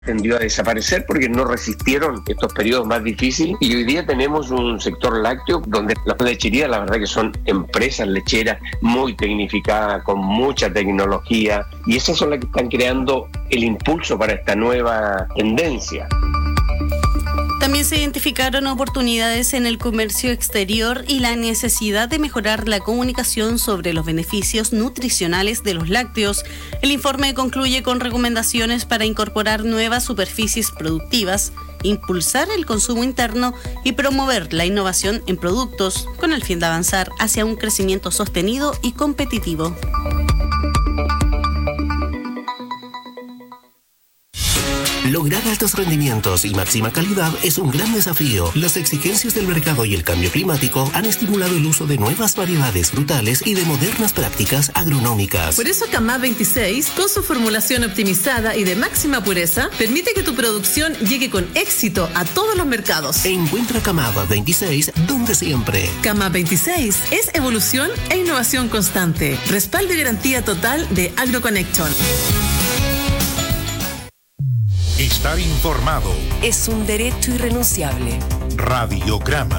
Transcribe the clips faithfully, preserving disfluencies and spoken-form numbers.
tendió a desaparecer porque no resistieron estos periodos más difíciles, y hoy día tenemos un sector lácteo donde las lecherías, la verdad que son empresas lecheras muy tecnificadas, con mucha tecnología, y esas son las que están creando el impulso para esta nueva tendencia. También se identificaron oportunidades en el comercio exterior y la necesidad de mejorar la comunicación sobre los beneficios nutricionales de los lácteos. El informe concluye con recomendaciones para incorporar nuevas superficies productivas, impulsar el consumo interno y promover la innovación en productos, con el fin de avanzar hacia un crecimiento sostenido y competitivo. Lograr altos rendimientos y máxima calidad es un gran desafío. Las exigencias del mercado y el cambio climático han estimulado el uso de nuevas variedades frutales y de modernas prácticas agronómicas. Por eso Camá veintiséis, con su formulación optimizada y de máxima pureza, permite que tu producción llegue con éxito a todos los mercados. Encuentra Camá veintiséis donde siempre. Camá veintiséis es evolución e innovación constante. Respaldo y garantía total de AgroConnection. Estar informado es un derecho irrenunciable. Radiograma.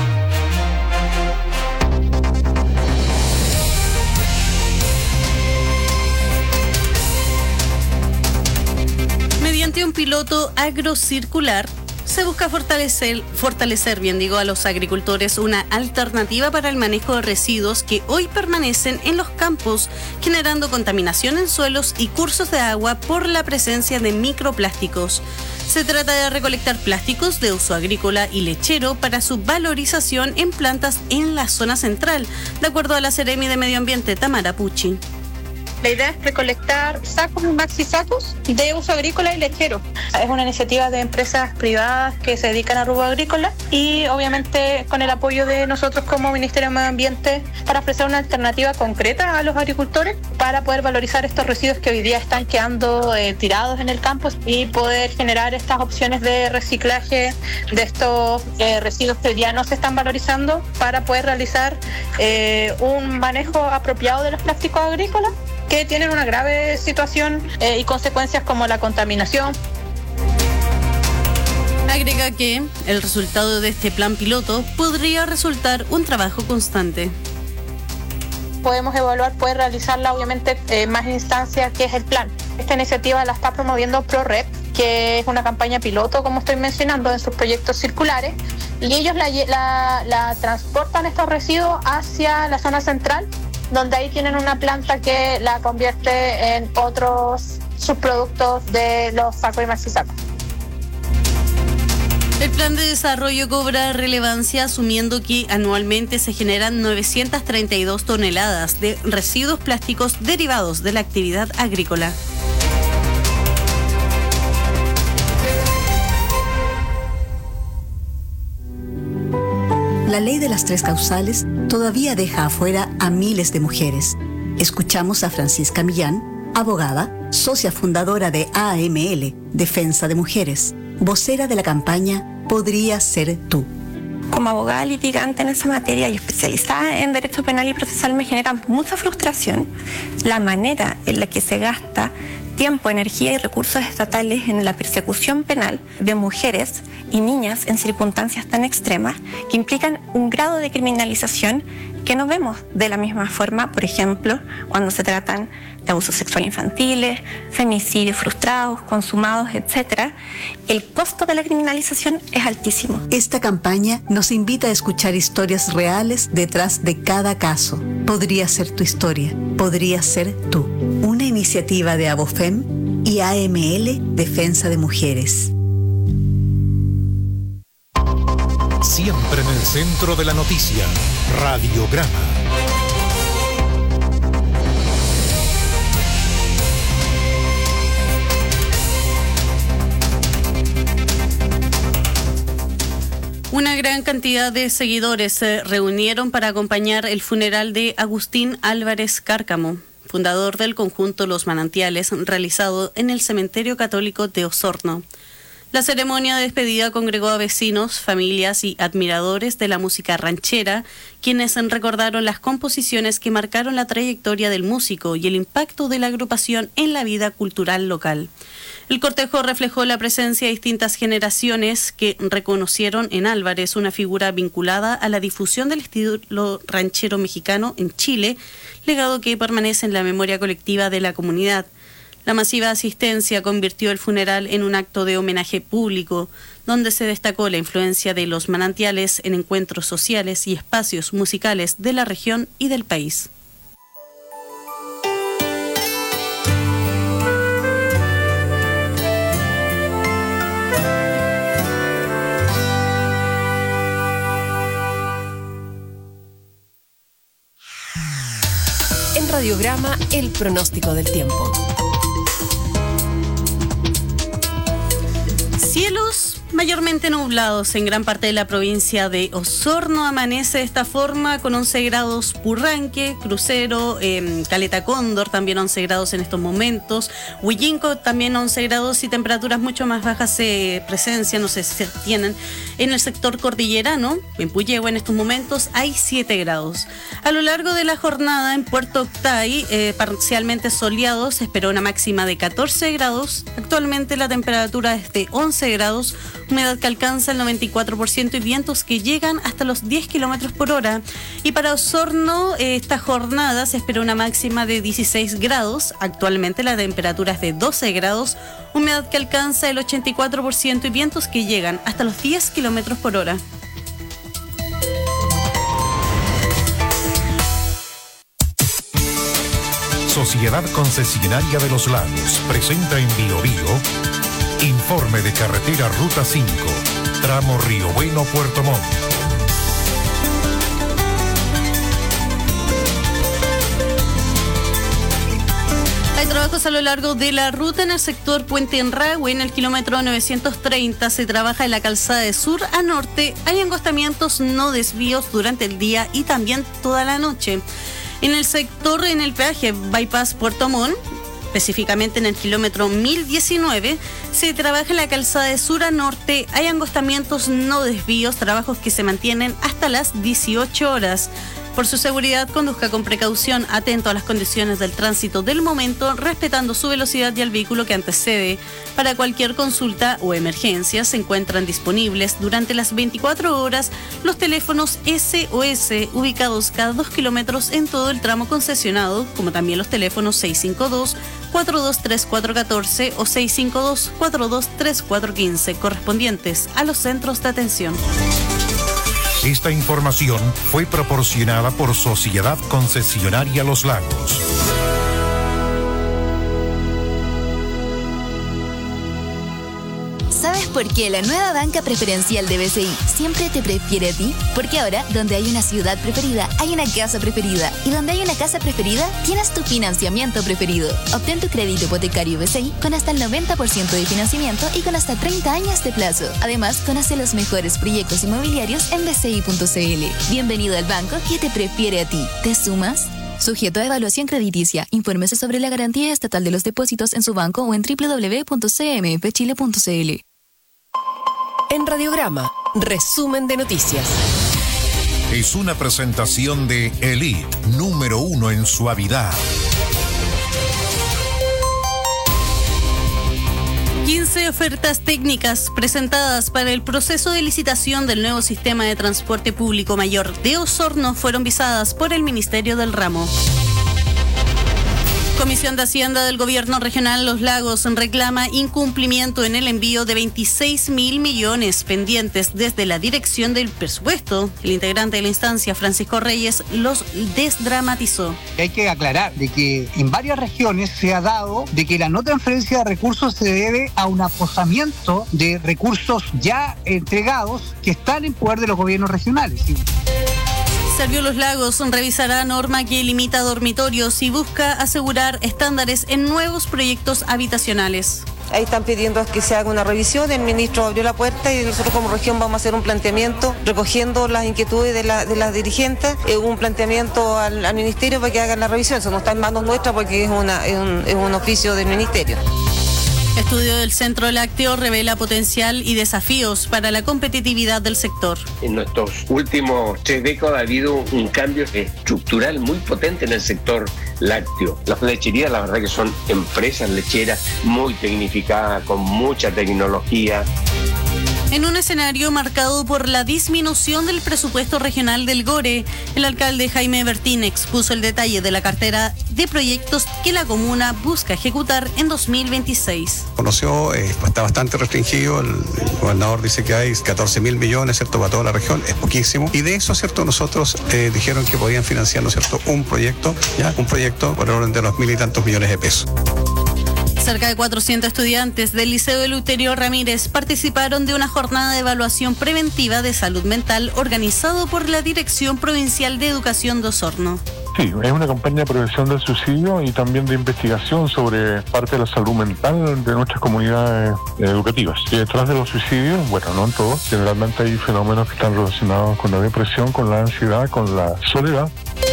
Mediante un piloto agrocircular, se busca fortalecer, fortalecer, bien digo, a los agricultores una alternativa para el manejo de residuos que hoy permanecen en los campos, generando contaminación en suelos y cursos de agua por la presencia de microplásticos. Se trata de recolectar plásticos de uso agrícola y lechero para su valorización en plantas en la zona central, de acuerdo a la Seremi de Medio Ambiente, Tamara Pucci. La idea es recolectar sacos y maxisacos de uso agrícola y lechero. Es una iniciativa de empresas privadas que se dedican a rubro agrícola y obviamente con el apoyo de nosotros como Ministerio de Medio Ambiente para ofrecer una alternativa concreta a los agricultores para poder valorizar estos residuos que hoy día están quedando eh, tirados en el campo y poder generar estas opciones de reciclaje de estos eh, residuos que hoy día no se están valorizando para poder realizar eh, un manejo apropiado de los plásticos agrícolas que tienen una grave situación eh, y consecuencias como la contaminación. Agrega que el resultado de este plan piloto podría resultar un trabajo constante. Podemos evaluar, poder realizarla obviamente en más instancias, que es el plan. Esta iniciativa la está promoviendo ProRep, que es una campaña piloto, como estoy mencionando, en sus proyectos circulares, y ellos la, la, la transportan estos residuos hacia la zona central, donde ahí tienen una planta que la convierte en otros subproductos de los sacos y maxisacos. El plan de desarrollo cobra relevancia asumiendo que anualmente se generan novecientas treinta y dos toneladas de residuos plásticos derivados de la actividad agrícola. La ley de las tres causales todavía deja afuera a miles de mujeres. Escuchamos a Francisca Millán, abogada, socia fundadora de A M L, Defensa de Mujeres, vocera de la campaña Podría Ser Tú. Como abogada litigante en esa materia y especializada en derecho penal y procesal, me genera mucha frustración la manera en la que se gasta tiempo, energía y recursos estatales en la persecución penal de mujeres y niñas en circunstancias tan extremas que implican un grado de criminalización que no vemos de la misma forma, por ejemplo, cuando se tratan de abusos sexuales infantiles, femicidios frustrados, consumados, etcétera. El costo de la criminalización es altísimo. Esta campaña nos invita a escuchar historias reales detrás de cada caso. Podría ser tu historia, podría ser tú. Una iniciativa de Abofem y A M L, Defensa de Mujeres. Siempre en el centro de la noticia, Radiograma. Una gran cantidad de seguidores se reunieron para acompañar el funeral de Agustín Álvarez Cárcamo, fundador del conjunto Los Manantiales, realizado en el Cementerio Católico de Osorno. La ceremonia de despedida congregó a vecinos, familias y admiradores de la música ranchera, quienes recordaron las composiciones que marcaron la trayectoria del músico y el impacto de la agrupación en la vida cultural local. El cortejo reflejó la presencia de distintas generaciones que reconocieron en Álvarez una figura vinculada a la difusión del estilo ranchero mexicano en Chile, legado que permanece en la memoria colectiva de la comunidad. La masiva asistencia convirtió el funeral en un acto de homenaje público, donde se destacó la influencia de los manantiales en encuentros sociales y espacios musicales de la región y del país. En Radiograma, el pronóstico del tiempo. Cielos mayormente nublados en gran parte de la provincia de Osorno. Amanece de esta forma con once grados Purranque, Crucero, eh, Caleta Cóndor también once grados en estos momentos, Huillinco también once grados y temperaturas mucho más bajas se presencian, no sé si se tienen en el sector cordillerano. En Puyehue en estos momentos hay siete grados. A lo largo de la jornada en Puerto Octay, eh, parcialmente soleado, se esperó una máxima de catorce grados. Actualmente la temperatura es de once grados, humedad que alcanza el noventa y cuatro por ciento y vientos que llegan hasta los diez kilómetros por hora. Y para Osorno, eh, esta jornada se espera una máxima de dieciséis grados. Actualmente la temperatura es de doce grados, humedad que alcanza el ochenta y cuatro por ciento y vientos que llegan hasta los diez kilómetros por hora. Sociedad Concesionaria de los Lagos presenta en Bio Bio informe de carretera Ruta cinco, tramo Río Bueno, Puerto Montt. Hay trabajos a lo largo de la ruta en el sector Puente Enrahue, en el kilómetro novecientos treinta. Se trabaja en la calzada de sur a norte. Hay engostamientos, no desvíos durante el día y también toda la noche. En el sector, en el peaje Bypass Puerto Montt, específicamente en el kilómetro mil diecinueve, se trabaja en la calzada de sur a norte. Hay angostamientos, no desvíos, trabajos que se mantienen hasta las dieciocho horas. Por su seguridad, conduzca con precaución, atento a las condiciones del tránsito del momento, respetando su velocidad y al vehículo que antecede. Para cualquier consulta o emergencia, se encuentran disponibles durante las veinticuatro horas los teléfonos S O S ubicados cada dos kilómetros en todo el tramo concesionado, como también los teléfonos seis cinco dos, cuatro dos tres cuatro uno cuatro o seis cinco dos, cuatro dos tres cuatro uno cinco, correspondientes a los centros de atención. Esta información fue proporcionada por Sociedad Concesionaria Los Lagos. ¿Sabes por qué la nueva banca preferencial de B C I siempre te prefiere a ti? Porque ahora, donde hay una ciudad preferida, hay una casa preferida. Y donde hay una casa preferida, tienes tu financiamiento preferido. Obtén tu crédito hipotecario B C I con hasta el noventa por ciento de financiamiento y con hasta treinta años de plazo. Además, conoce los mejores proyectos inmobiliarios en b c i punto c l. Bienvenido al banco que te prefiere a ti. ¿Te sumas? Sujeto a evaluación crediticia. Infórmese sobre la garantía estatal de los depósitos en su banco o en doble u doble u doble u punto c m f chile punto c l. En Radiograma, resumen de noticias. Es una presentación de Elite, número uno en suavidad. quince ofertas técnicas presentadas para el proceso de licitación del nuevo sistema de transporte público mayor de Osorno fueron visadas por el Ministerio del Ramo. Comisión de Hacienda del Gobierno Regional Los Lagos reclama incumplimiento en el envío de veintiséis mil millones pendientes desde la Dirección del Presupuesto. El integrante de la instancia, Francisco Reyes, los desdramatizó. Hay que aclarar de que en varias regiones se ha dado de que la no transferencia de recursos se debe a un aposamiento de recursos ya entregados que están en poder de los gobiernos regionales. Servio Los Lagos revisará norma que limita dormitorios y busca asegurar estándares en nuevos proyectos habitacionales. Ahí están pidiendo que se haga una revisión, el ministro abrió la puerta y nosotros como región vamos a hacer un planteamiento recogiendo las inquietudes de, la, de las dirigentes, eh, un planteamiento al, al ministerio para que hagan la revisión. Eso no está en manos nuestras porque es, una, es, un, es un oficio del ministerio. Estudio del Centro Lácteo revela potencial y desafíos para la competitividad del sector. En nuestros últimos tres décadas ha habido un cambio estructural muy potente en el sector lácteo. Las lecherías, la verdad que son empresas lecheras muy tecnificadas, con mucha tecnología. En un escenario marcado por la disminución del presupuesto regional del Gore, el alcalde Jaime Bertín expuso el detalle de la cartera de proyectos que la comuna busca ejecutar en dos mil veintiséis. Conoció, eh, está bastante restringido, el, el gobernador dice que hay catorce mil millones, ¿cierto?, para toda la región, es poquísimo. Y de eso, ¿cierto?, nosotros eh, dijeron que podían financiar, ¿no es cierto?, un proyecto, ya, un proyecto por el orden de los mil y tantos millones de pesos. Cerca de cuatrocientos estudiantes del Liceo Eleuterio Ramírez participaron de una jornada de evaluación preventiva de salud mental organizado por la Dirección Provincial de Educación de Osorno. Sí, es una campaña de prevención del suicidio y también de investigación sobre parte de la salud mental de nuestras comunidades educativas. Y detrás de los suicidios, bueno, no en todos, generalmente hay fenómenos que están relacionados con la depresión, con la ansiedad, con la soledad.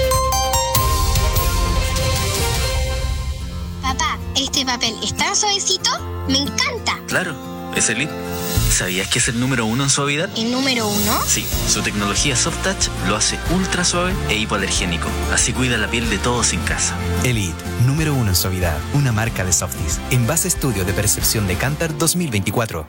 Papá, ¿este papel es tan suavecito? ¡Me encanta! Claro, es Elite. ¿Sabías que es el número uno en suavidad? ¿El número uno? Sí, su tecnología Soft Touch lo hace ultra suave e hipoalergénico. Así cuida la piel de todos en casa. Elite, número uno en suavidad, una marca de Softies. Envase Estudio de Percepción de Kantar dos mil veinticuatro.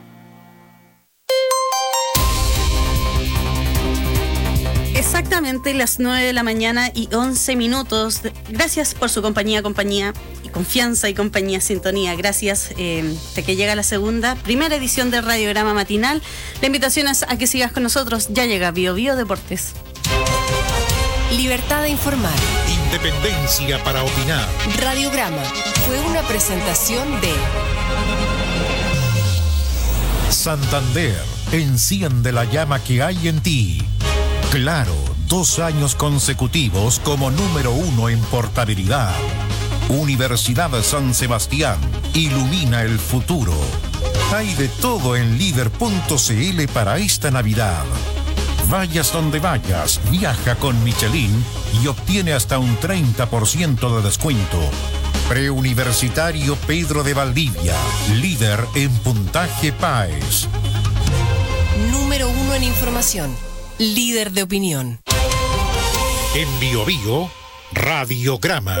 Exactamente las nueve de la mañana y once minutos. Gracias por su compañía, compañía y confianza y compañía, sintonía. Gracias eh, de que llega la segunda, primera edición de Radiograma Matinal. La invitación es a que sigas con nosotros. Ya llega Bio Bio Deportes. Libertad de informar. Independencia para opinar. Radiograma fue una presentación de Santander, enciende la llama que hay en ti. Claro, dos años consecutivos como número uno en portabilidad. Universidad San Sebastián, ilumina el futuro. Hay de todo en líder punto c l para esta Navidad. Vayas donde vayas, viaja con Michelin y obtiene hasta un treinta por ciento de descuento. Preuniversitario Pedro de Valdivia, líder en puntaje P A E S. Número uno en información. Líder de opinión. En Bio Bio, Radiograma.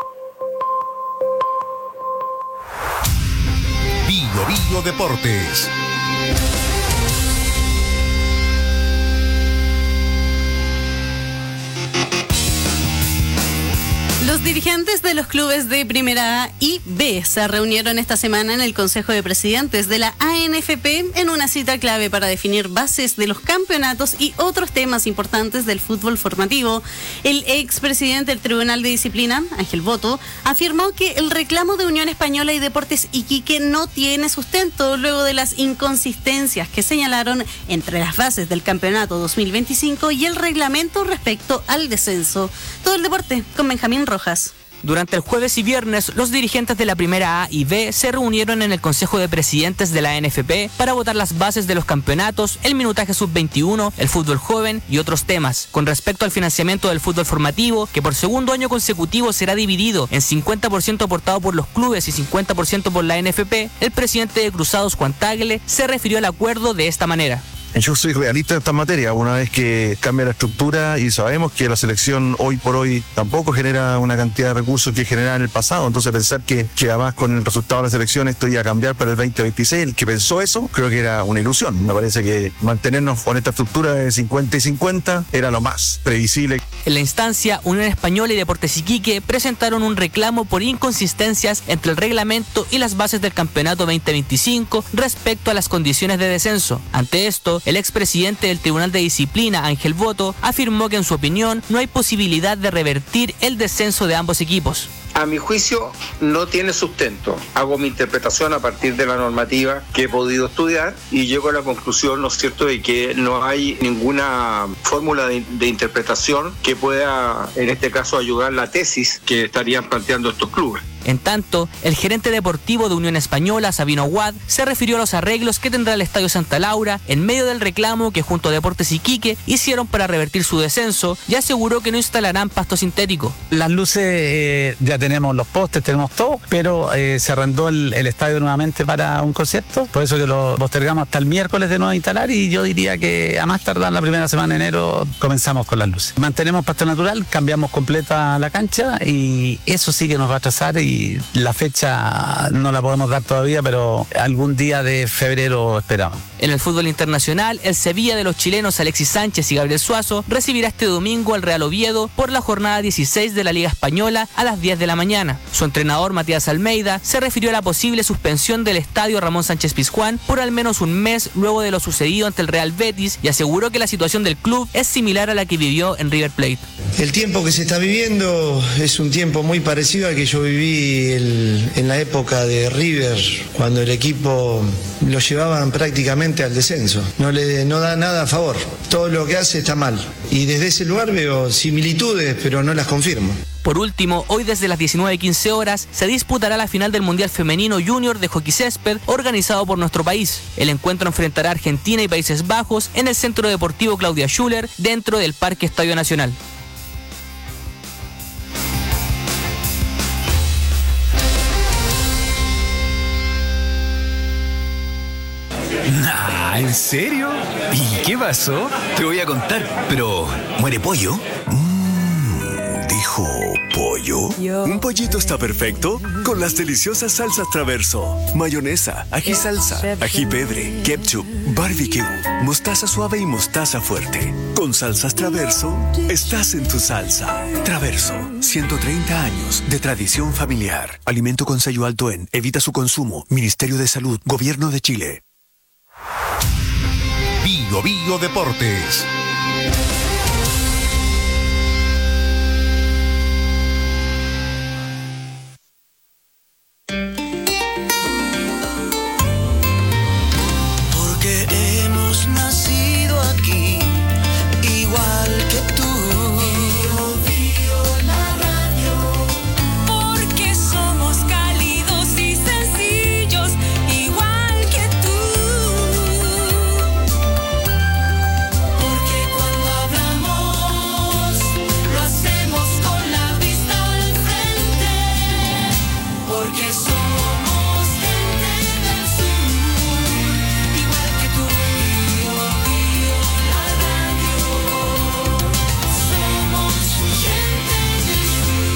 Bio Bio Deportes. Los dirigentes de los clubes de Primera A y B se reunieron esta semana en el Consejo de Presidentes de la A N F P en una cita clave para definir bases de los campeonatos y otros temas importantes del fútbol formativo. El expresidente del Tribunal de Disciplina, Ángel Boto, afirmó que el reclamo de Unión Española y Deportes Iquique no tiene sustento luego de las inconsistencias que señalaron entre las bases del campeonato dos mil veinticinco y el reglamento respecto al descenso. Todo el deporte con Benjamín Rojas. Durante el jueves y viernes, los dirigentes de la Primera A y B se reunieron en el Consejo de Presidentes de la A N F P para votar las bases de los campeonatos, el minutaje sub veintiuno, el fútbol joven y otros temas. Con respecto al financiamiento del fútbol formativo, que por segundo año consecutivo será dividido en cincuenta por ciento aportado por los clubes y cincuenta por ciento por la A N F P, el presidente de Cruzados, Juan Tagle, se refirió al acuerdo de esta manera. Yo soy realista en esta materia, una vez que cambia la estructura y sabemos que la selección hoy por hoy tampoco genera una cantidad de recursos que generaba en el pasado, entonces pensar que, que además con el resultado de la selección esto iba a cambiar para el veinte veintiséis, el que pensó eso creo que era una ilusión. Me parece que mantenernos con esta estructura de cincuenta y cincuenta era lo más previsible. En la instancia, Unión Española y Deportes Iquique presentaron un reclamo por inconsistencias entre el reglamento y las bases del campeonato veinte veinticinco respecto a las condiciones de descenso. Ante esto, el expresidente del Tribunal de Disciplina, Ángel Boto, afirmó que en su opinión no hay posibilidad de revertir el descenso de ambos equipos. A mi juicio no tiene sustento. Hago mi interpretación a partir de la normativa que he podido estudiar y llego a la conclusión, ¿no es cierto?, de que no hay ninguna fórmula de, de interpretación que pueda, en este caso, ayudar la tesis que estarían planteando estos clubes. En tanto, el gerente deportivo de Unión Española, Sabino Aguad, se refirió a los arreglos que tendrá el Estadio Santa Laura en medio del reclamo que junto a Deportes Iquique hicieron para revertir su descenso, y aseguró que no instalarán pasto sintético. Las luces, eh, ya tenemos los postes, tenemos todo, pero eh, se arrendó el, el estadio nuevamente para un concierto, por eso que lo postergamos hasta el miércoles de nuevo a instalar, y yo diría que a más tardar la primera semana de enero comenzamos con las luces. Mantenemos pasto natural, cambiamos completa la cancha y eso sí que nos va a atrasar, y la fecha no la podemos dar todavía, pero algún día de febrero esperamos. En el fútbol internacional, el Sevilla de los chilenos Alexis Sánchez y Gabriel Suazo recibirá este domingo al Real Oviedo por la jornada dieciséis de la Liga Española a las diez de la mañana. Su entrenador Matías Almeida se refirió a la posible suspensión del estadio Ramón Sánchez Pizjuán por al menos un mes luego de lo sucedido ante el Real Betis, y aseguró que la situación del club es similar a la que vivió en River Plate. El tiempo que se está viviendo es un tiempo muy parecido al que yo viví el, en la época de River, cuando el equipo lo llevaban prácticamente al descenso. No le no da nada a favor. Todo lo que hace está mal. Y desde ese lugar veo similitudes, pero no las confirmo. Por último, hoy desde las diecinueve quince horas se disputará la final del Mundial Femenino Junior de Hockey Césped organizado por nuestro país. El encuentro enfrentará a Argentina y Países Bajos en el Centro Deportivo Claudia Schuller dentro del Parque Estadio Nacional. Nah, ¿en serio? ¿Y qué pasó? Te voy a contar, pero ¿muere pollo? Mmm, dijo pollo. Yo. Un pollito está perfecto con las deliciosas salsas Traverso. Mayonesa, ají salsa, ají pedre, ketchup, barbecue, mostaza suave y mostaza fuerte. Con salsas Traverso, estás en tu salsa. Traverso, ciento treinta años de tradición familiar. Alimento con sello alto en Evita su consumo. Ministerio de Salud, Gobierno de Chile. Bio Bio Deportes. Porque hemos nacido aquí, igual que tú. Bio Bio la radio. Porque somos cálidos y sencillos, igual que tú. Porque cuando hablamos, lo hacemos con la vista al frente. Porque somos gente del sur, igual que tú. Bio Bio la radio. Somos gente del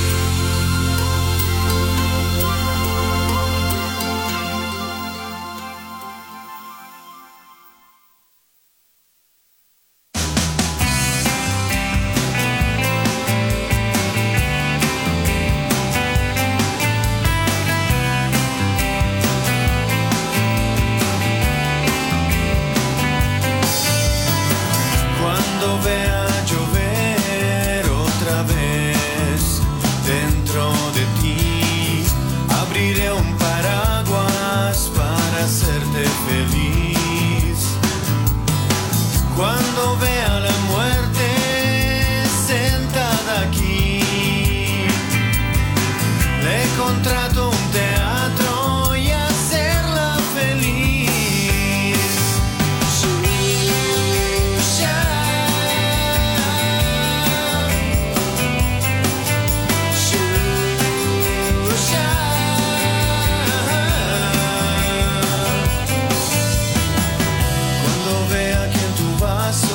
Cuando vea llover otra vez dentro de ti, abriré un paraguas para hacerte feliz. Cuando vea la muerte sentada aquí, le contrato un teatro y hacerla feliz. Cuando vea que en tu vaso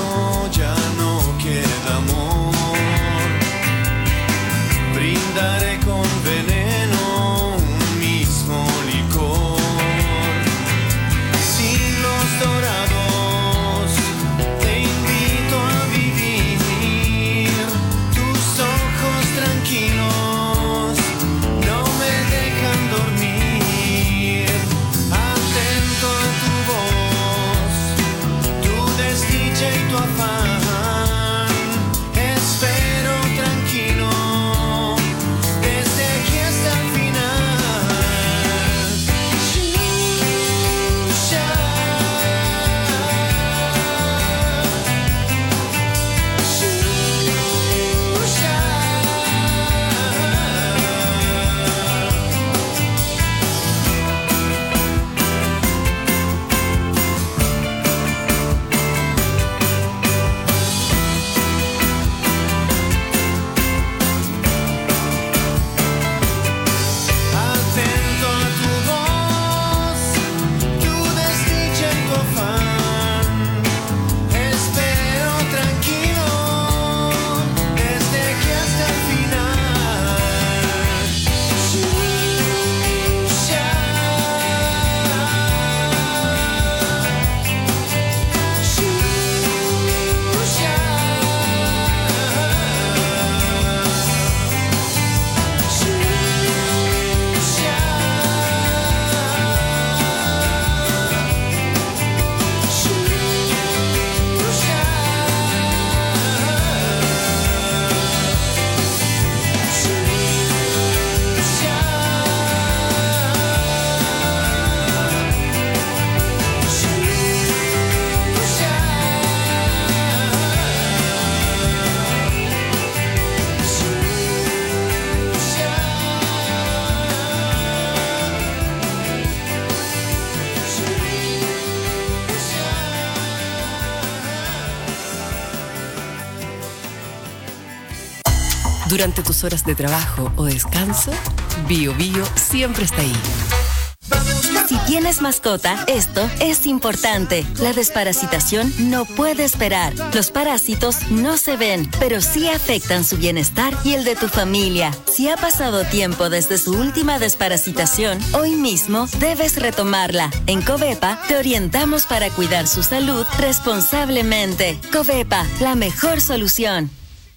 Durante tus horas de trabajo o descanso, Bio Bio siempre está ahí. Si tienes mascota, esto es importante. La desparasitación no puede esperar. Los parásitos no se ven, pero sí afectan su bienestar y el de tu familia. Si ha pasado tiempo desde su última desparasitación, hoy mismo debes retomarla. En Covepa te orientamos para cuidar su salud responsablemente. Covepa, la mejor solución.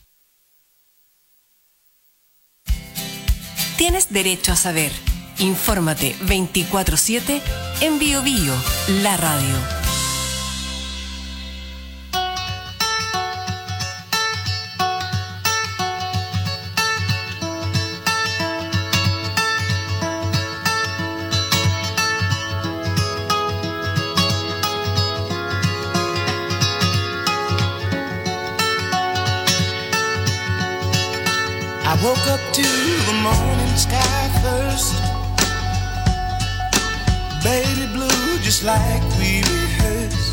Tienes derecho a saber. Infórmate veinticuatro siete en Bio Bio, la radio. I woke up to the morning sky first. Baby blue, just like we rehearsed.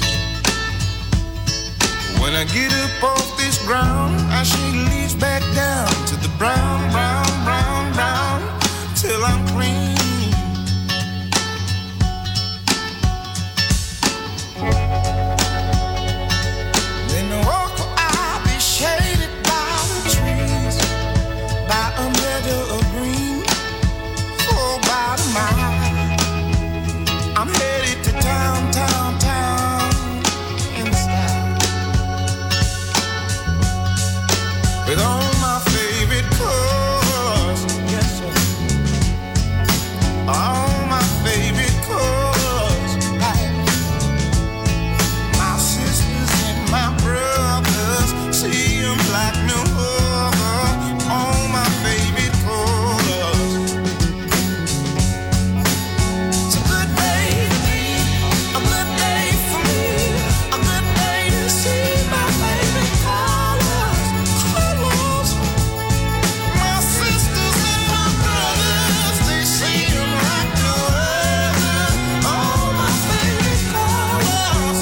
When I get up off this ground, I shake leaves back down to the brown, brown, brown, brown, till I'm clean. Then the walk I'll be shaded by the trees, by a meadow of green, for about a mile. I'm headed to town, town, town, in style, with all my favorite cars, yes sir, all my favorite cars, like my sisters and my brothers, see them like no other, all my favorite cars. It's a good day to me, a good day for me, a good day to see my favorite colors, colors. My sisters and my brothers, they see them like no other, all my favorite colors.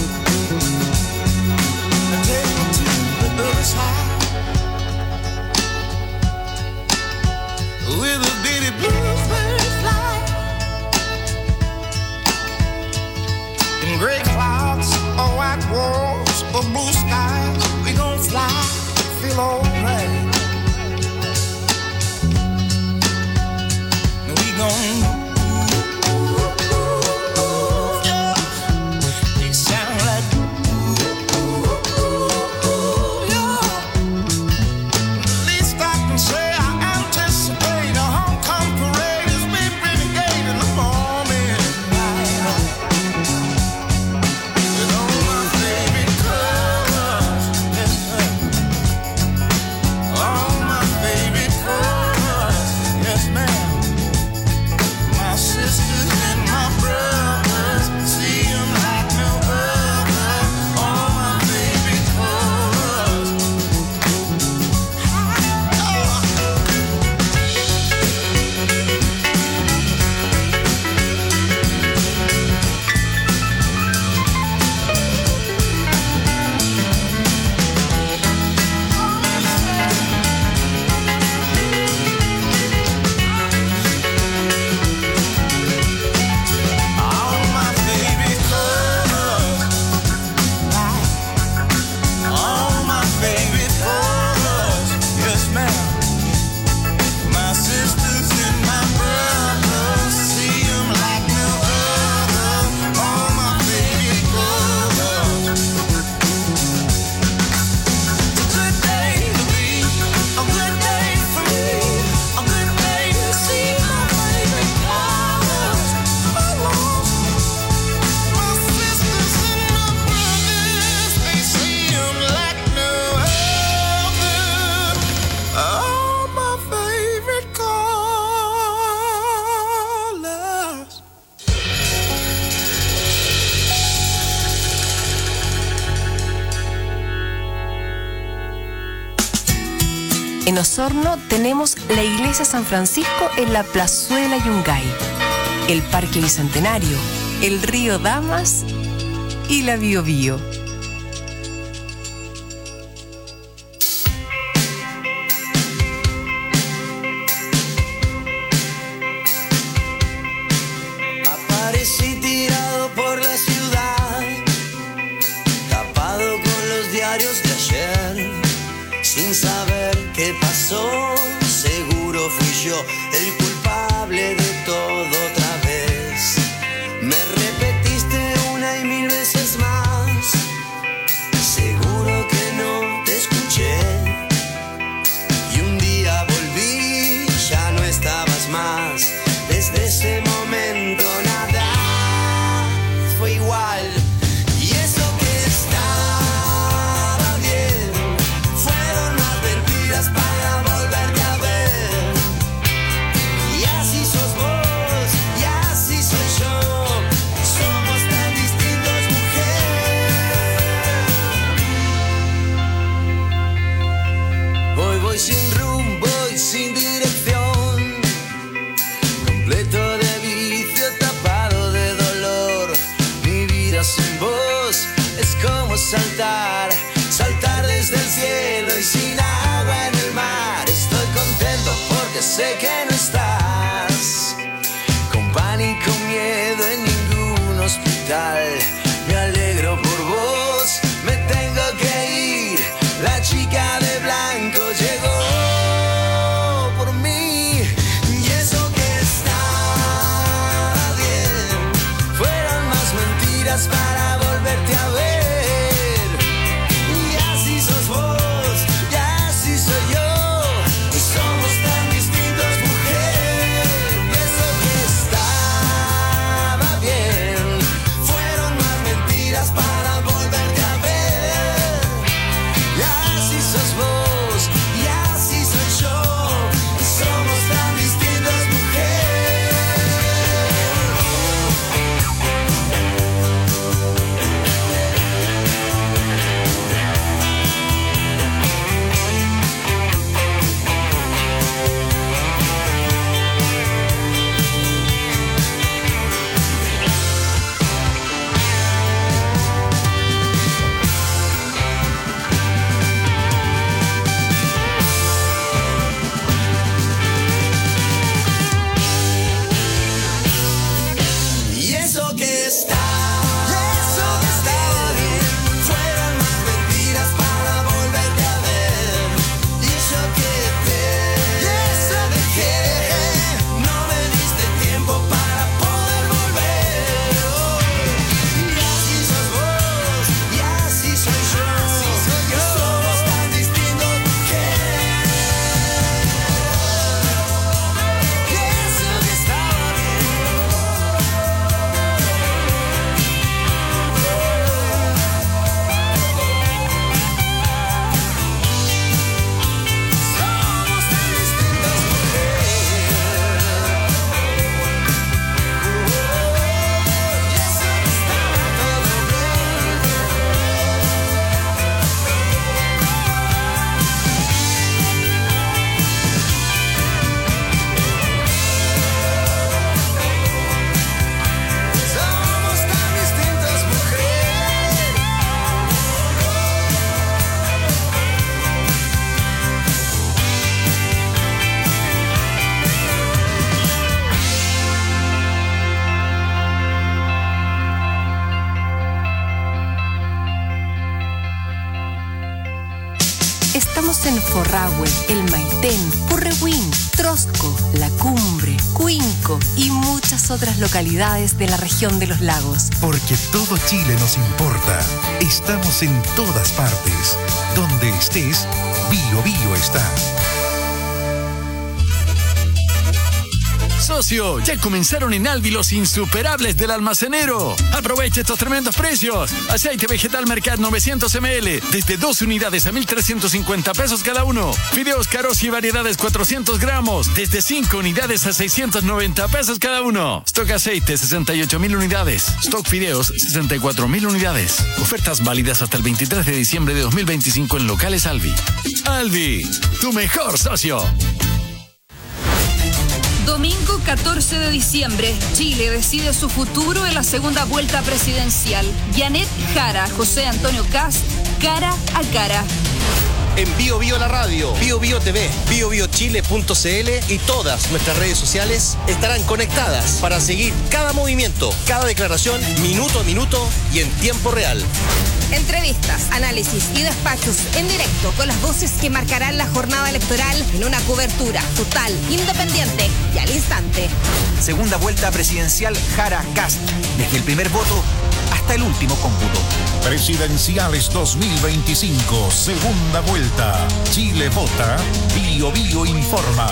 Now take me to the other side, with a bitty bluebird fly. In gray clouds, or white walls, or blue skies, we gon' fly, feel alright. And we gon' yeah. They sound like yeah. At least I can say I anticipate a homecoming parade as we renegade in the morning light. With all my favorite colors, yes sir, all my favorite colors, yes ma'am. My sisters and my brothers, see them like no other, all my favorite colors. All my favorite colors, all my favorite colors, yes ma'am. My sisters and my brothers, see them like no other, all my favorite colors. It's a good day to me, a good day for me, a good day to see my favorite colors, colors. My sisters and my brothers, they see them like no other, all my favorite colors. En Osorno tenemos la Iglesia San Francisco en la Plazuela Yungay, el Parque Bicentenario, el Río Damas y la Bio Bio. diarios de ayer, sin saber qué pasó. Seguro fui yo el culpable de todo otra vez. Me repetiste una y mil veces más. Seguro que no te escuché. Y un día volví, ya no estabas más. Desde ese momento nada fue igual. Y eso que estaba bien fueron más mentiras para volverte a ver. Y así sos vos, y así soy yo. Somos tan distintos, mujer. Hoy voy sin rumbo y sin dirección, completo de vicio, tapado de dolor. Mi vida sin vos es como saltar, saltar desde el cielo y sin agua en el mar. Estoy contento porque sé que no estás, con pánico, miedo en ningún hospital. Me alegro por vos, me tengo que ir. La chica de blanco llegó por mí. Y eso que estaba bien fueron más mentiras para volverte a ver. Y así sos vos, y así soy yo. Y somos tan distintos, mujer. Y eso que estaba bien fueron más mentiras para volverte a ver. Y así sos vos, y así soy yo. Y somos tan distintos, mujer. Y eso que estaba, eso que estaba bien fueron más mentiras para volverte a ver. Y yo que te dejé, no me diste tiempo para poder volver. Y así sos vos, y así soy yo. Somos tan distintos, mujer. Y eso que estaba Somos tan distintos, mujer. Estamos en Forrahue, El Maitén, Purrehuen, Trosco, La Cumbre, Cuinco y muchas otras localidades de la región de los lagos. Porque todo Chile nos importa. Estamos en todas partes. Donde estés, Bio Bio está. Socio, ya comenzaron en Alvi los insuperables del almacenero. Aprovecha estos tremendos precios. Aceite vegetal Mercat novecientos mililitros desde dos unidades a mil trescientos cincuenta pesos cada uno. Fideos Caros y variedades cuatrocientos gramos desde cinco unidades a seiscientos noventa pesos cada uno. Stock aceite sesenta y ocho mil unidades. Stock fideos sesenta y cuatro mil unidades. Ofertas válidas hasta el veintitrés de diciembre de dos mil veinticinco en locales Alvi. Alvi, tu mejor socio. Domingo catorce de diciembre, Chile decide su futuro en la segunda vuelta presidencial. Janet Jara, José Antonio Kast, cara a cara. en Bio Bio la radio, Bio Bio T V, bio bio chile punto c l y todas nuestras redes sociales estarán conectadas para seguir cada movimiento, cada declaración, minuto a minuto y en tiempo real. Entrevistas, análisis y despachos en directo con las voces que marcarán la jornada electoral en una cobertura total, independiente y al instante. Segunda vuelta presidencial Jara Cast. Desde el primer voto hasta el último cómputo. Presidenciales dos mil veinticinco, segunda vuelta. Chile vota, Bio Bio informa.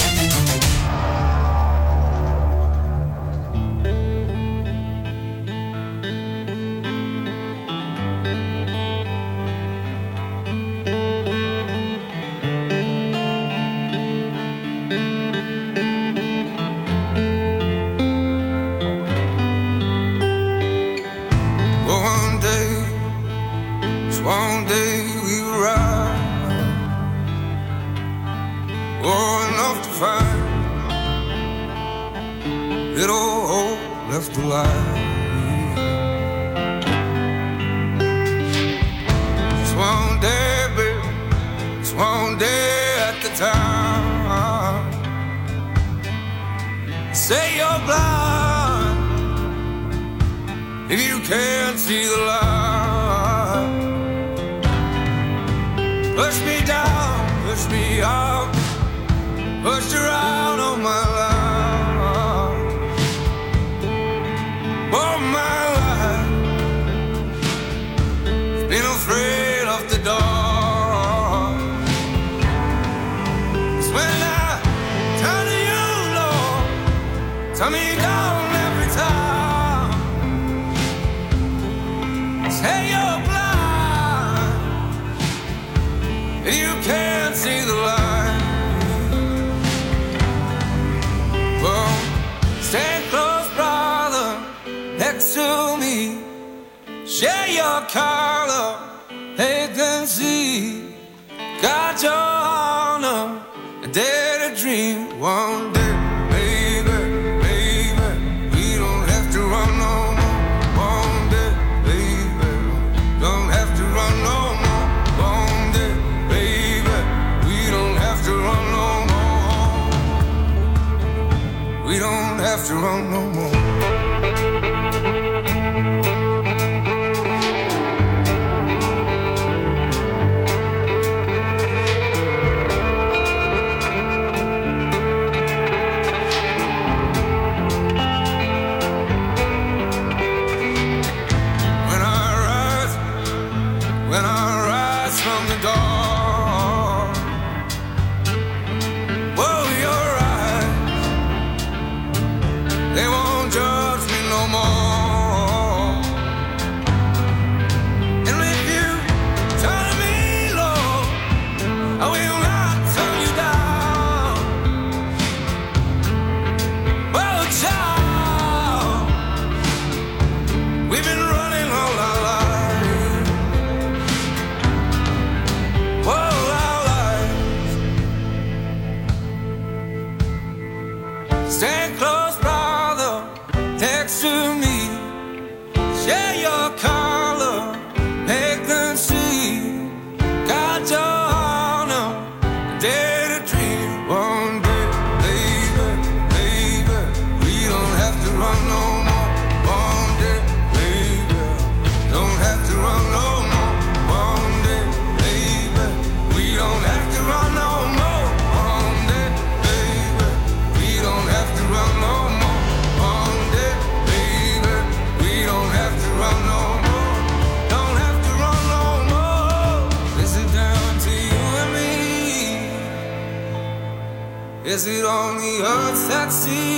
Is it on the earth that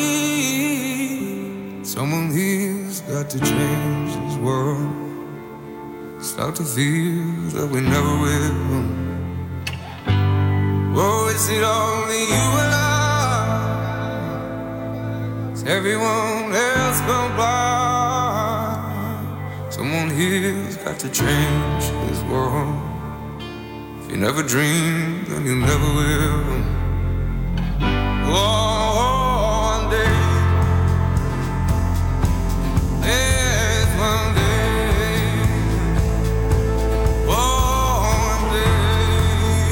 sees? Someone here's got to change this world. Start to feel that we never will. Oh, is it only you and I? Is everyone else gone by? Someone here's got to change this world. If you never dream, then you never will. Oh, one day, yes, one day, oh, one day,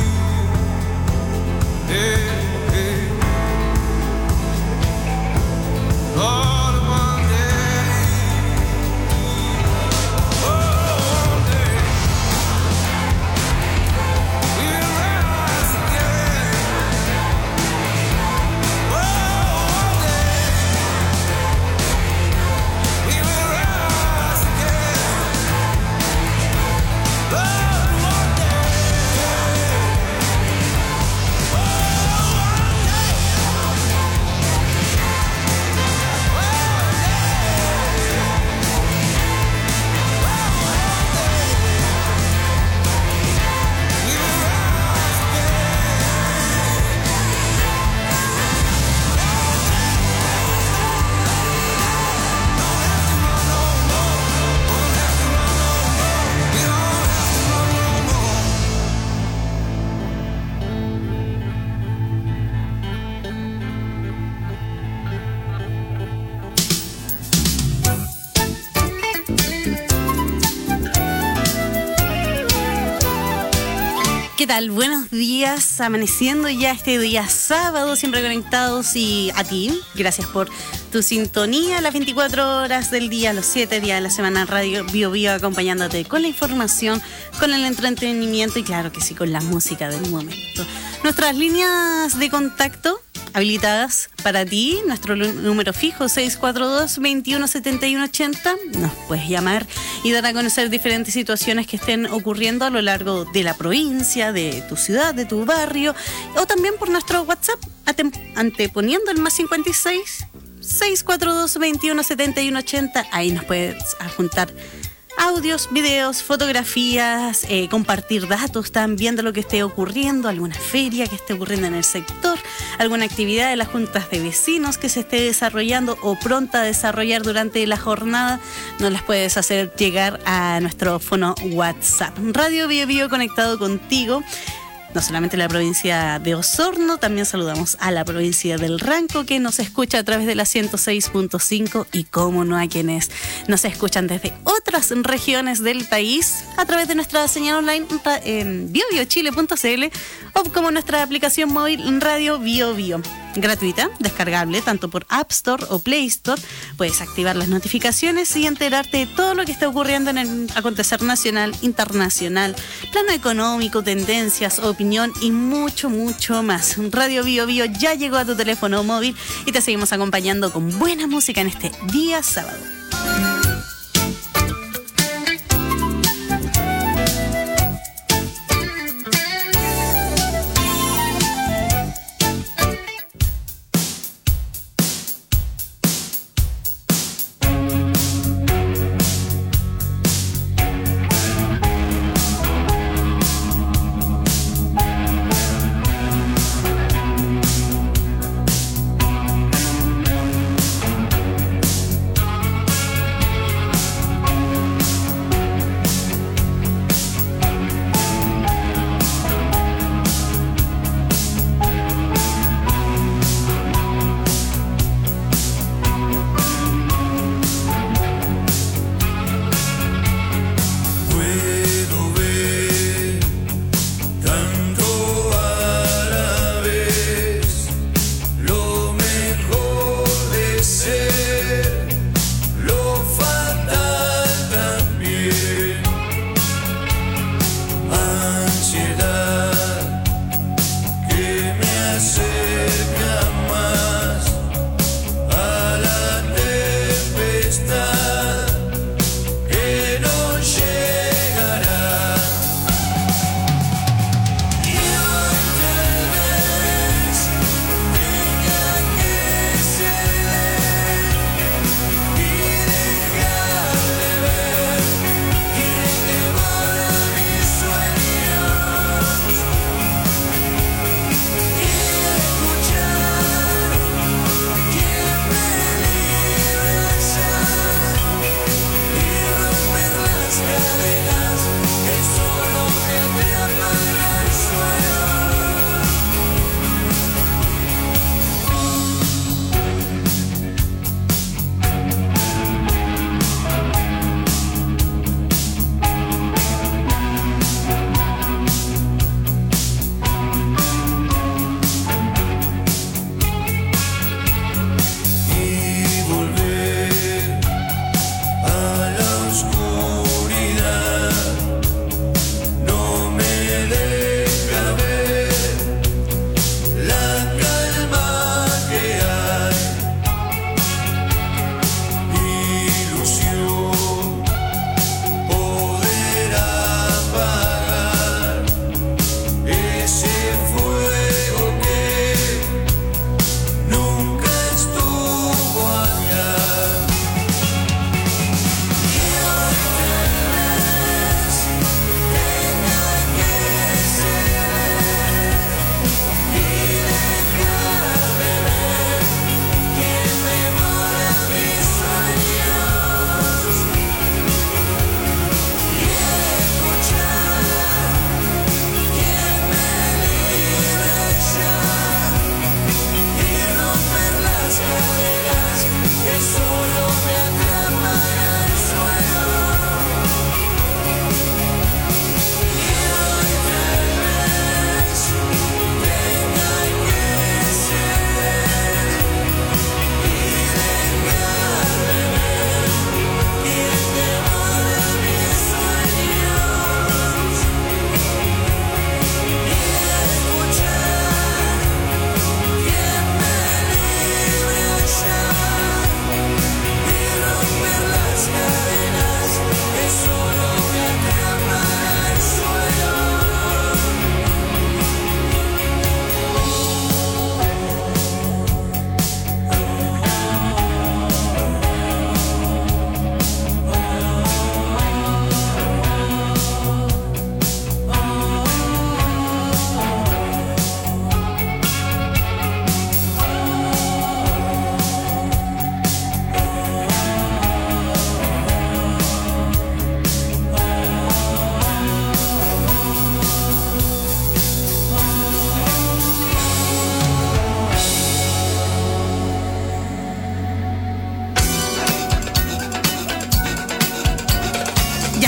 ¿qué tal? Buenos días, amaneciendo ya este día sábado, siempre conectados, y a ti, gracias por tu sintonía, las veinticuatro horas del día, los siete días de la semana, Radio Bio Bio, acompañándote con la información, con el entretenimiento y claro que sí, con la música del momento. Nuestras líneas de contacto habilitadas para ti, nuestro número fijo seis cuatro dos, veintiuno setenta y uno ochenta, nos puedes llamar y dar a conocer diferentes situaciones que estén ocurriendo a lo largo de la provincia, de tu ciudad, de tu barrio, o también por nuestro WhatsApp, anteponiendo el más cincuenta y seis, seis cuatro dos, veintiuno setenta y uno ochenta, ahí nos puedes adjuntar audios, videos, fotografías, eh, compartir datos también de lo que esté ocurriendo, alguna feria que esté ocurriendo en el sector, alguna actividad de las juntas de vecinos que se esté desarrollando o pronta a desarrollar durante la jornada, nos las puedes hacer llegar a nuestro fono WhatsApp. Radio Bio Bio conectado contigo. No solamente la provincia de Osorno, también saludamos a la provincia del Ranco, que nos escucha a través de la ciento seis punto cinco, y cómo no, a quienes nos escuchan desde otras regiones del país a través de nuestra señal online en bio bio chile punto c l o como nuestra aplicación móvil Radio Bio Bio. Gratuita, descargable tanto por App Store o Play Store. Puedes activar las notificaciones y enterarte de todo lo que está ocurriendo en el acontecer nacional, internacional, plano económico, tendencias, opinión y mucho, mucho más. Radio Bio Bio ya llegó a tu teléfono móvil y te seguimos acompañando con buena música en este día sábado.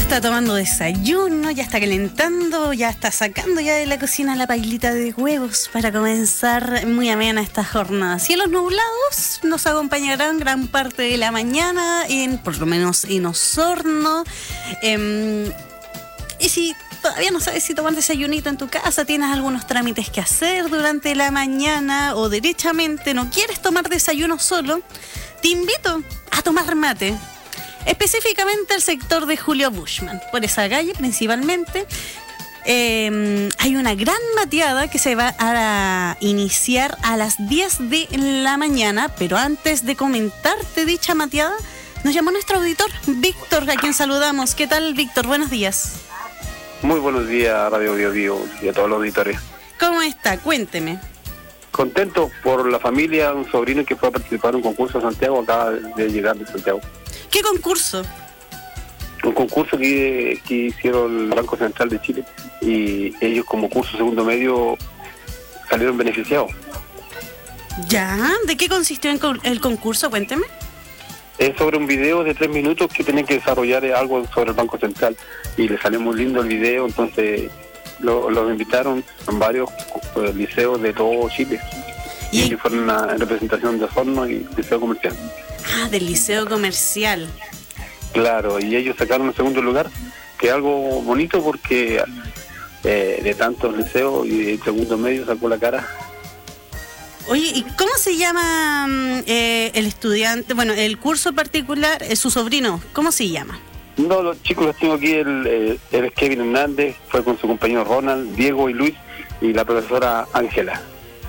está tomando desayuno, ya está calentando, ya está sacando ya de la cocina la pailita de huevos para comenzar muy amena esta jornada. Cielos nublados nos acompañarán gran parte de la mañana, en, por lo menos en Osorno. Eh, y si todavía no sabes si tomar desayunito en tu casa, tienes algunos trámites que hacer durante la mañana o derechamente no quieres tomar desayuno solo, te invito a tomar mate. Específicamente el sector de Julio Bushman, por esa calle principalmente. Eh, hay una gran mateada que se va a iniciar a las diez de la mañana, pero antes de comentarte dicha mateada, nos llamó nuestro auditor, Víctor, a quien saludamos. ¿Qué tal, Víctor? Buenos días. Muy buenos días, Radio Bio Bio, y a todos los auditores. ¿Cómo está? Cuénteme. Contento por la familia, un sobrino que fue a participar en un concurso a Santiago, acaba de llegar de Santiago. ¿Qué concurso? Un concurso que, que hicieron el Banco Central de Chile y ellos como curso segundo medio salieron beneficiados. ¿Ya? ¿De qué consistió el concurso? Cuénteme. Es sobre un video de tres minutos que tienen que desarrollar algo sobre el Banco Central y le salió muy lindo el video, entonces lo, los invitaron en varios pues, liceos de todo Chile. Y, y ellos fueron una representación de Osorno y Liceo Comercial. Ah, del Liceo Comercial. Claro, y ellos sacaron el segundo lugar, que es algo bonito porque eh, de tantos liceos y el segundo medio sacó la cara. Oye, ¿y cómo se llama eh, el estudiante? Bueno, el curso particular, eh, su sobrino, ¿cómo se llama? No, los chicos los tengo aquí, el, eh, él es Kevin Hernández, fue con su compañero Ronald, Diego y Luis, y la profesora Ángela.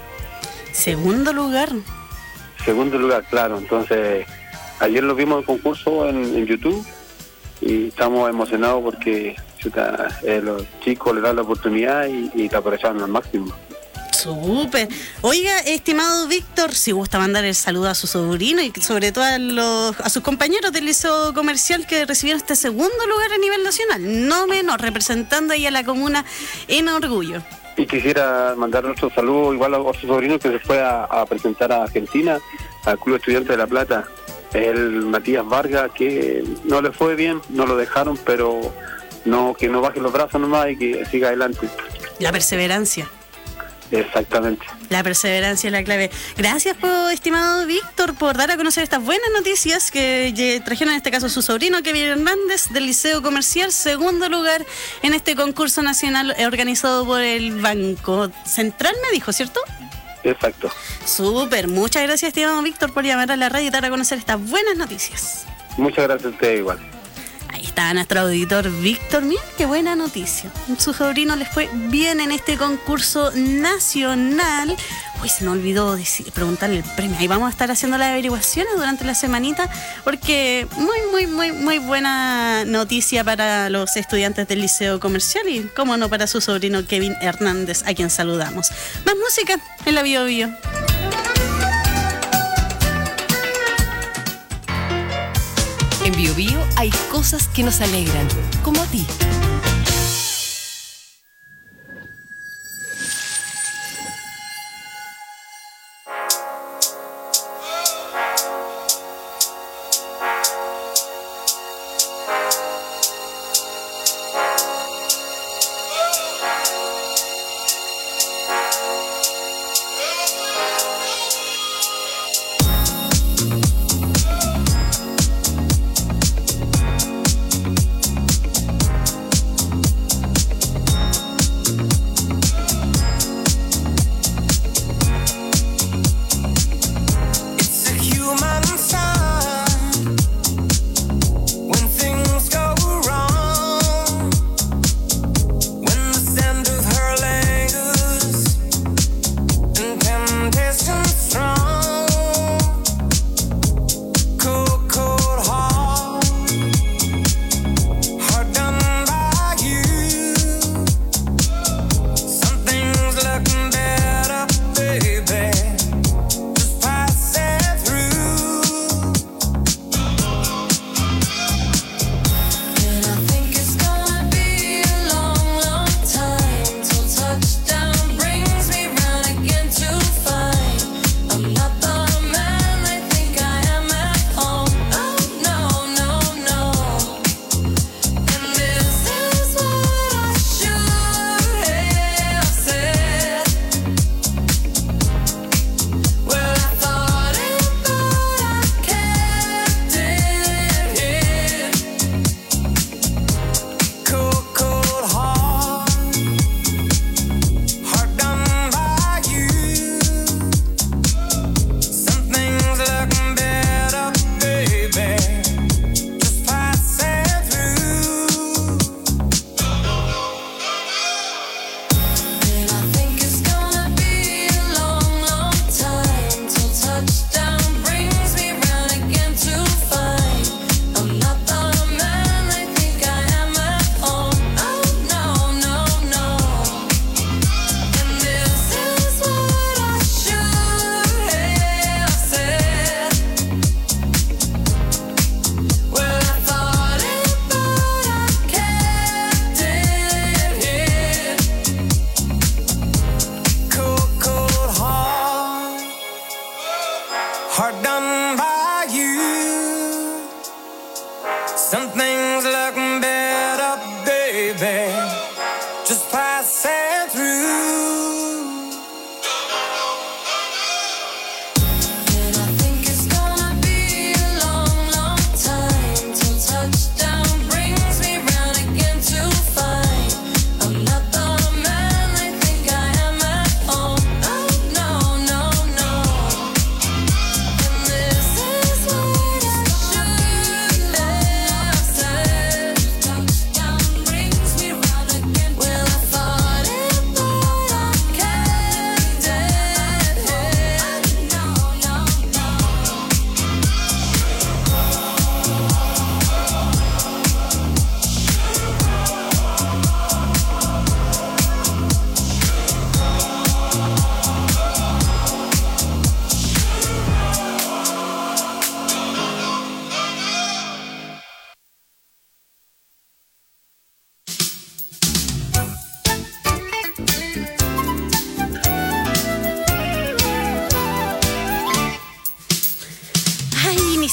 ¿Segundo lugar? Segundo lugar, claro. Entonces, ayer lo vimos el concurso en, en YouTube y estamos emocionados porque chuta, eh, los chicos le dan la oportunidad y, y la aprovecharon al máximo. Súper. Oiga, estimado Víctor, si gusta mandar el saludo a su sobrino y sobre todo a, los, a sus compañeros del Liceo Comercial que recibieron este segundo lugar a nivel nacional, no menos, representando ahí a la comuna en orgullo. Y quisiera mandar nuestro saludo igual a su sobrino que se fue a, a presentar a Argentina, al Club Estudiante de La Plata, el Matías Vargas, que no le fue bien, no lo dejaron, pero no que no baje los brazos nomás y que siga adelante. La perseverancia. Exactamente. La perseverancia es la clave. Gracias, por, estimado Víctor, por dar a conocer estas buenas noticias que trajeron en este caso su sobrino Kevin Hernández del Liceo Comercial, segundo lugar en este concurso nacional organizado por el Banco Central, me dijo, ¿cierto? Exacto. Súper, muchas gracias, estimado Víctor, por llamar a la radio y dar a conocer estas buenas noticias. Muchas gracias a ustedes igual. Ahí está nuestro auditor Víctor. Miren qué buena noticia. Su sobrino les fue bien en este concurso nacional. Uy, se me olvidó decir, preguntarle el premio. Ahí vamos a estar haciendo las averiguaciones durante la semanita porque muy, muy, muy, muy buena noticia para los estudiantes del Liceo Comercial y, cómo no, para su sobrino Kevin Hernández, a quien saludamos. Más música en la Bio Bio. En Bio Bio hay cosas que nos alegran, como a ti.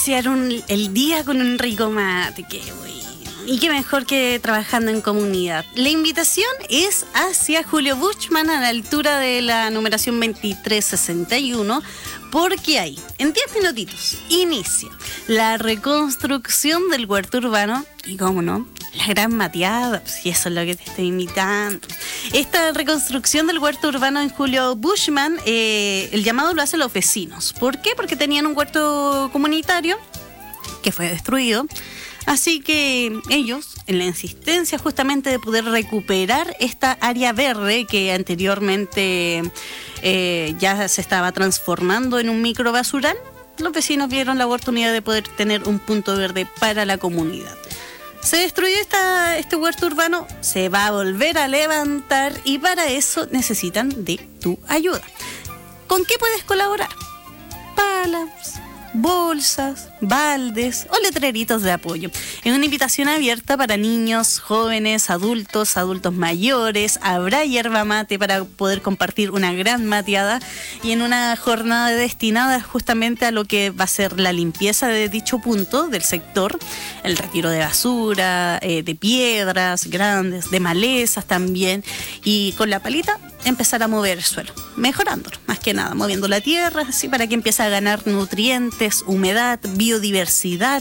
iniciar un, el día con un rico mate, qué bueno. Y qué mejor que trabajando en comunidad. La invitación es hacia Julio Bushman a la altura de la numeración veintitrés sesenta y uno, porque ahí, en diez minutitos, inicia la reconstrucción del huerto urbano y, cómo no, la gran mateada, si eso es lo que te estoy invitando. Esta reconstrucción del huerto urbano en Julio Bushman, eh, el llamado lo hacen los vecinos. ¿Por qué? Porque tenían un huerto comunitario que fue destruido. Así que ellos, en la insistencia justamente de poder recuperar esta área verde que anteriormente eh, ya se estaba transformando en un microbasural, los vecinos vieron la oportunidad de poder tener un punto verde para la comunidad. Se destruyó esta, este huerto urbano, se va a volver a levantar y para eso necesitan de tu ayuda. ¿Con qué puedes colaborar? Palas, bolsas, baldes o letreritos de apoyo. Es una invitación abierta para niños, jóvenes, adultos, adultos mayores. Habrá yerba mate para poder compartir una gran mateada y en una jornada destinada justamente a lo que va a ser la limpieza de dicho punto del sector, el retiro de basura, eh, de piedras grandes, de malezas también, y con la palita empezar a mover el suelo, mejorándolo, más que nada, moviendo la tierra, así para que empiece a ganar nutrientes, humedad, biodiversidad,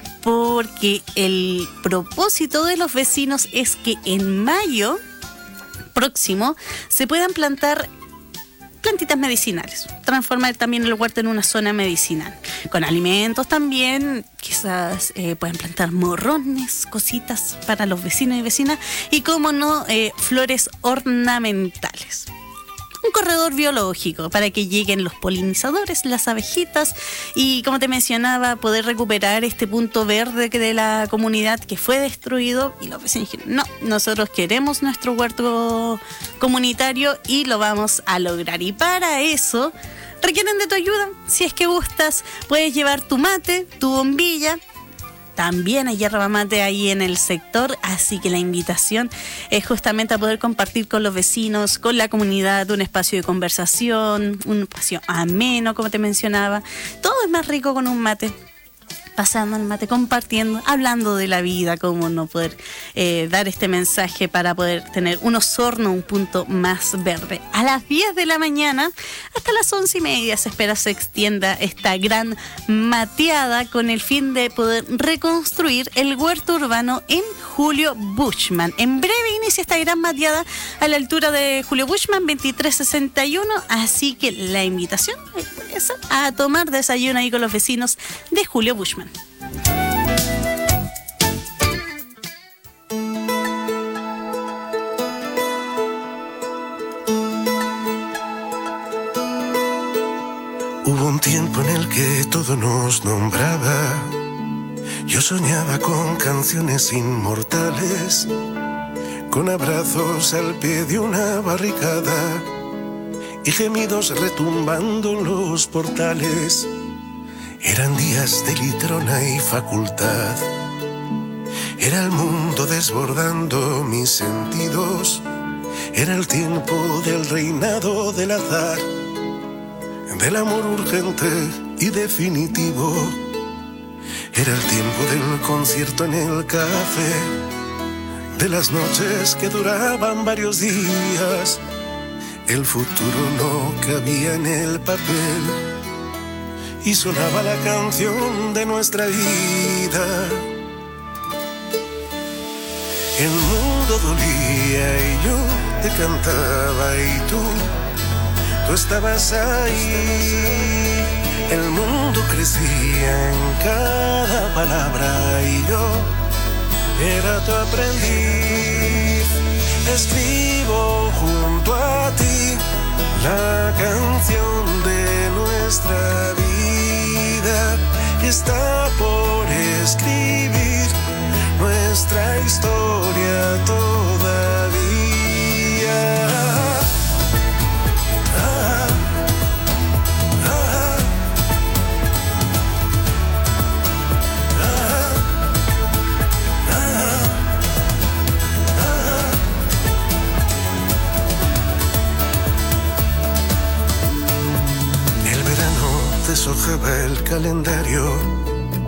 porque el propósito de los vecinos es que en mayo próximo se puedan plantar plantitas medicinales, transformar también el huerto en una zona medicinal, con alimentos también, quizás eh, pueden plantar morrones, cositas para los vecinos y vecinas, y como no, eh, flores ornamentales. Un corredor biológico para que lleguen los polinizadores, las abejitas y, como te mencionaba, poder recuperar este punto verde de la comunidad que fue destruido. Y los vecinos dijeron, no, nosotros queremos nuestro huerto comunitario y lo vamos a lograr. Y para eso requieren de tu ayuda. Si es que gustas, puedes llevar tu mate, tu bombilla. También hay yerba mate ahí en el sector, así que la invitación es justamente a poder compartir con los vecinos, con la comunidad, un espacio de conversación, un espacio ameno, como te mencionaba. Todo es más rico con un mate, pasando el mate, compartiendo, hablando de la vida, cómo no poder eh, dar este mensaje para poder tener un osorno, un punto más verde. A las diez de la mañana hasta las once y media se espera se extienda esta gran mateada con el fin de poder reconstruir el huerto urbano en Julio Bushman. En breve inicia esta gran mateada a la altura de Julio Bushman, veintitrés sesenta y uno, así que la invitación es a tomar desayuno ahí con los vecinos de Julio Bushman. Hubo un tiempo en el que todo nos nombraba. Yo soñaba con canciones inmortales, con abrazos al pie de una barricada y gemidos retumbando en los portales. Eran días de litrona y facultad. Era el mundo desbordando mis sentidos. Era el tiempo del reinado del azar, del amor urgente y definitivo. Era el tiempo del concierto en el café, de las noches que duraban varios días. El futuro no cabía en el papel y sonaba la canción de nuestra vida. El mundo dolía y yo te cantaba y tú, tú estabas ahí. El mundo crecía en cada palabra y yo era tu aprendiz. Escribo junto a ti la canción de nuestra vida. Está por escribir nuestra historia todavía. Ah, ah, deshojaba el calendario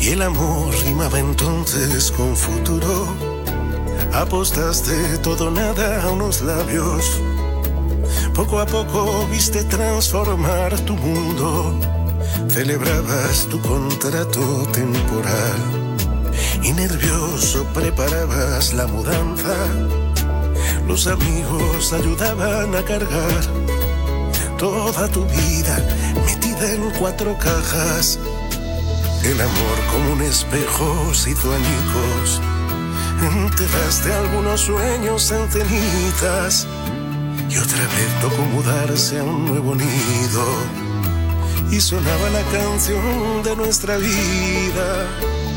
y el amor rimaba entonces con futuro. Apostaste todo nada a unos labios. Poco a poco viste transformar tu mundo. Celebrabas tu contrato temporal y nervioso preparabas la mudanza. Los amigos ayudaban a cargar toda tu vida metida en cuatro cajas. El amor como un espejo se hizo añicos. Enterraste algunos sueños en cenizas y otra vez tocó mudarse a un nuevo nido. Y sonaba la canción de nuestra vida.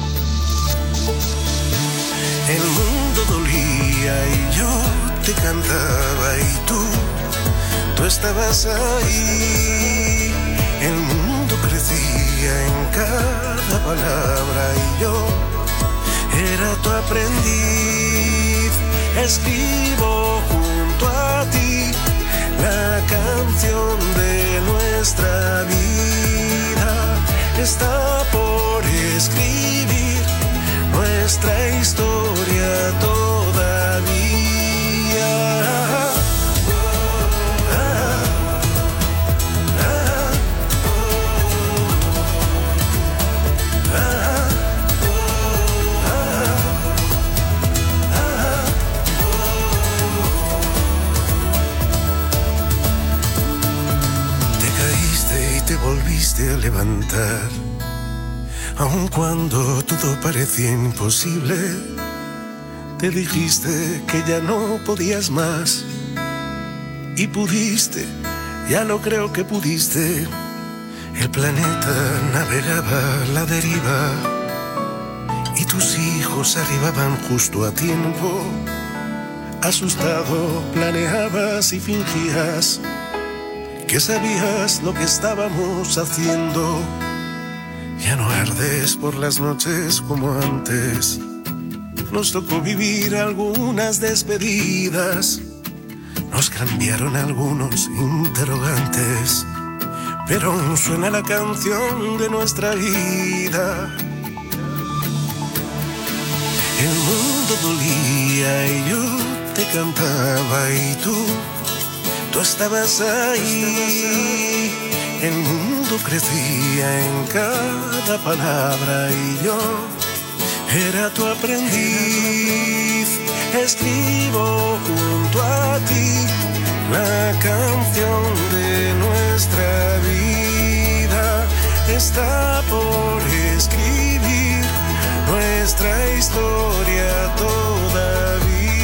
El mundo dolía y yo te cantaba y tú, tú estabas ahí. El mundo crecía en cada palabra y yo era tu aprendiz. Escribo junto a ti la canción de nuestra vida. Está por escribir nuestra historia todavía. Te volviste a levantar, aun cuando todo parecía imposible. Te dijiste que ya no podías más y pudiste, ya lo creo que pudiste. El planeta navegaba a la deriva y tus hijos arribaban justo a tiempo. Asustado planeabas y fingías que sabías lo que estábamos haciendo. Ya no ardes por las noches como antes. Nos tocó vivir algunas despedidas. Nos cambiaron algunos interrogantes, pero aún suena la canción de nuestra vida. El mundo dolía y yo te cantaba y tú, tú estabas ahí. El mundo crecía en cada palabra y yo era tu aprendiz. Escribo junto a ti la canción de nuestra vida. Está por escribir nuestra historia todavía.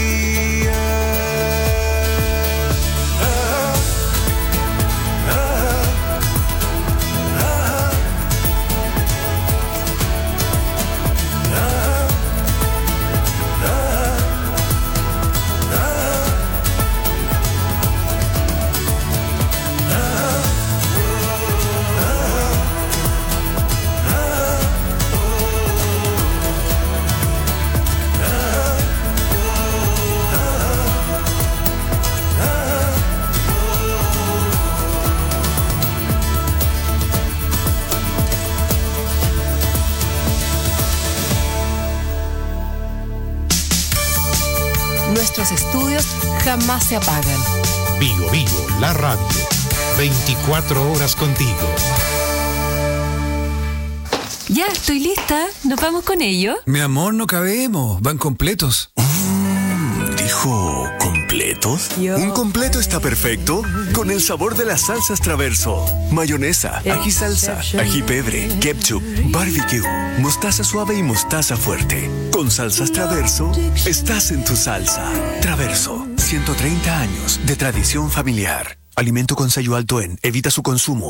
Nuestros estudios jamás se apagan. Bio Bio, la radio. veinticuatro horas contigo. Ya, estoy lista. ¿Nos vamos con ello? Mi amor, no cabemos. Van completos. Mm, ¿dijo completos? Yo. Un completo está perfecto con el sabor de las salsas Traverso. Mayonesa, ají salsa, ají pebre, ketchup, barbecue, mostaza suave y mostaza fuerte. Con salsas Traverso, estás en tu salsa. Traverso, ciento treinta años de tradición familiar. Alimento con sello alto en, evita su consumo.